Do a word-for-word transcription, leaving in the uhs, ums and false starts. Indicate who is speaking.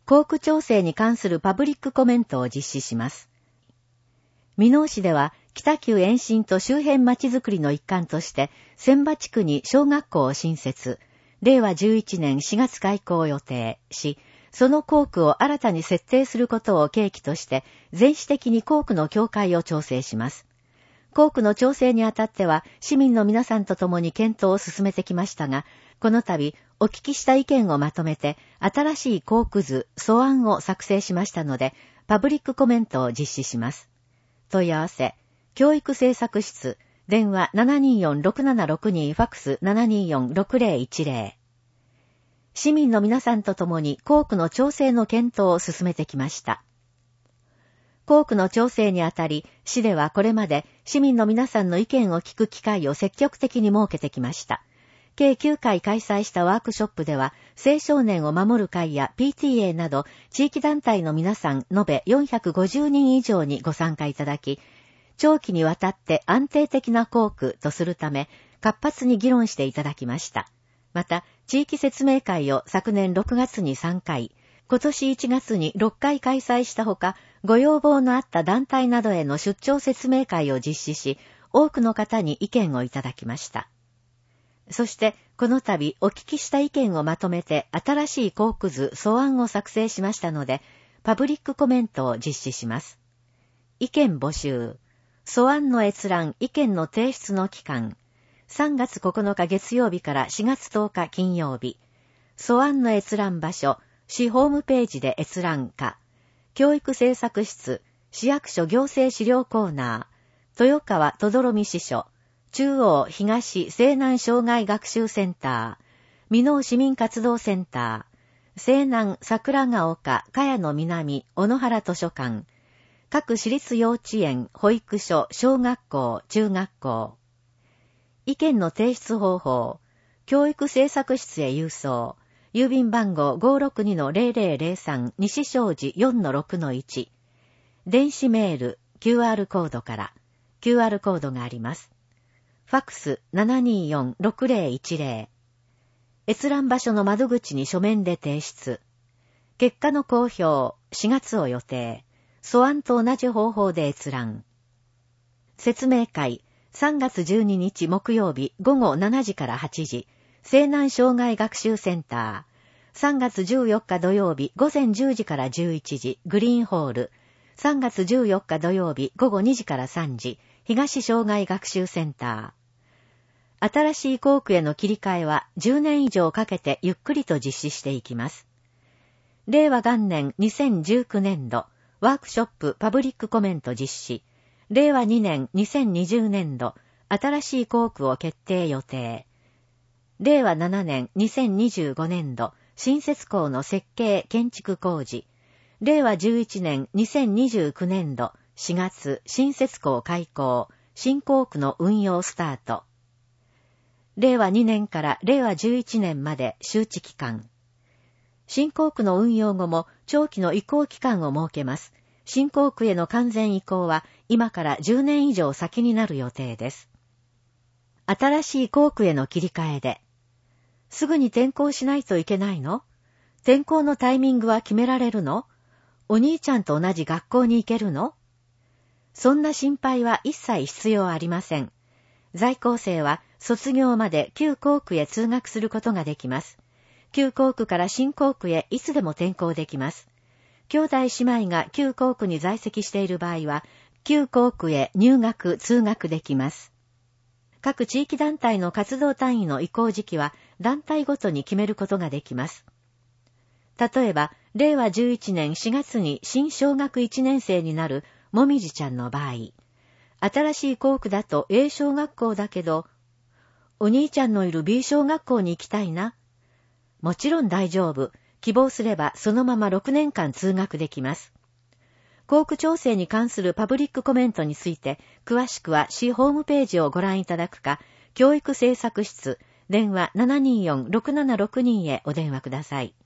Speaker 1: 航空調整に関するパブリックコメントを実施します。箕面市では、北九延伸と周辺町づくりの一環として、千葉地区に小学校を新設、れいわじゅういちねんしがつ開校を予定し、その校区を新たに設定することを契機として、全市的に校区の境界を調整します。校区の調整にあたっては、市民の皆さんと共に検討を進めてきましたが、この度、お聞きした意見をまとめて、新しい校区図、素案を作成しましたので、パブリックコメントを実施します。問い合わせ、教育政策室、電話 ななにーよんろくななろくに、ファックス ななにーよんろくぜろいちぜろ。市民の皆さんと共に校区の調整の検討を進めてきました。校区の調整にあたり、市ではこれまで市民の皆さんの意見を聞く機会を積極的に設けてきました。計きゅうかい開催したワークショップでは、青少年を守る会や ピーティーエー など地域団体の皆さん延べよんひゃくごじゅうにん以上にご参加いただき、長期にわたって安定的な校区とするため、活発に議論していただきました。また、地域説明会を昨年ろくがつにさんかい、今年いちがつにろっかい開催したほか、ご要望のあった団体などへの出張説明会を実施し、多くの方に意見をいただきました。そして、この度お聞きした意見をまとめて新しい校区図素案を作成しましたので、パブリックコメントを実施します。意見募集。素案の閲覧、意見の提出の期間。さんがつここのか月曜日からしがつとおか金曜日。素案の閲覧場所、市ホームページで閲覧か。教育政策室、市役所行政資料コーナー。豊川とどろみ支所。中央東西南障害学習センター、箕面市民活動センター、西南桜ヶ丘茅野南小野原図書館、各私立幼稚園、保育所、小学校、中学校。意見の提出方法、教育政策室へ郵送、郵便番号 ごーろくにのぜろぜろぜろさん 西正寺 よんのろくのいち。電子メール、キューアール コードから、キューアール コードがあります。ファックス ななにーよんろくぜろいちぜろ。閲覧場所の窓口に書面で提出。結果の公表、しがつを予定。素案と同じ方法で閲覧。説明会、さんがつじゅうににち木曜日ごごしちじからはちじ。西南障害学習センター。さんがつじゅうよっか土曜日ごぜんじゅうじからじゅういちじ、グリーンホール。さんがつじゅうよっか土曜日ごごにじからさんじ、東障害学習センター。新しい校区への切り替えはじゅうねん以上かけてゆっくりと実施していきます。れいわ元年にせんじゅうきゅうねんど、ワークショップパブリックコメント実施。れいわにねんにせんにじゅうねんど、新しい校区を決定予定。れいわななねんにせんにじゅうごねんど、新設校の設計建築工事。れいわじゅういちねんにせんにじゅうきゅうねんど、しがつ新設校開校、新校区の運用スタート。れいわにねんかられいわじゅういちねんまで周知期間。新校区の運用後も長期の移行期間を設けます。新校区への完全移行は今からじゅうねん以上先になる予定です。新しい校区への切り替えで、すぐに転校しないといけないの？転校のタイミングは決められるの？お兄ちゃんと同じ学校に行けるの？そんな心配は一切必要ありません。在校生は卒業まで旧校区へ通学することができます。旧校区から新校区へいつでも転校できます。兄弟姉妹が旧校区に在籍している場合は、旧校区へ入学・通学できます。各地域団体の活動単位の移行時期は団体ごとに決めることができます。例えば、れいわじゅういちねんしがつに新小学いちねん生になるもみじちゃんの場合、新しい校区だと A 小学校だけど、お兄ちゃんのいる B 小学校に行きたいな。もちろん大丈夫。希望すればそのままろくねんかん通学できます。校区調整に関するパブリックコメントについて、詳しくは市ホームページをご覧いただくか、教育政策室、電話 ななにーよんろくななろくに へお電話ください。